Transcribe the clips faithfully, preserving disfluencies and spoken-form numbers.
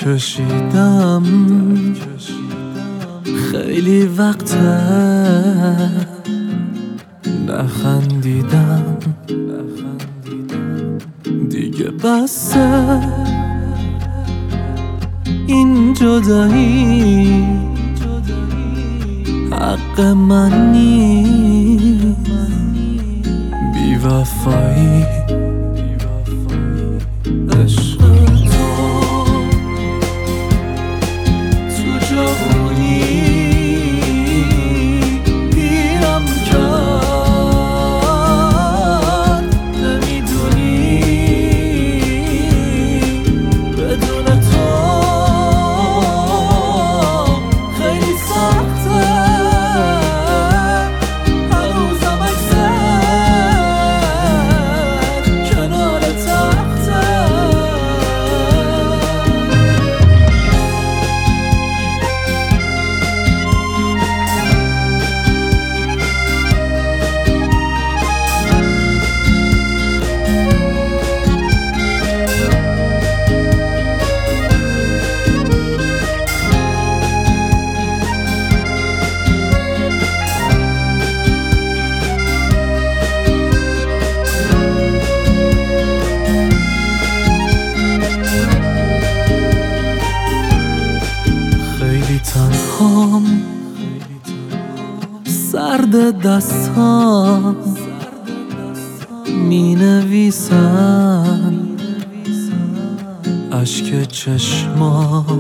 کشیدم خیلی وقته نخندیدم دیگه بسه این جدایی حق من نیست بی وفایی عشق تو تو جوونی پیرم کرد نمیدونی بدون تو خیلی سخته هنوزم عکست کنار تخته خیلی تنهام سرد دستام می نویسن اشک چشمام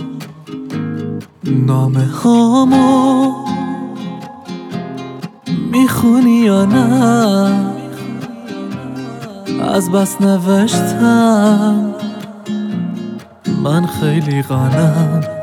نامه هامو میخونی یا نه از بس نوشتم من خیلی غنم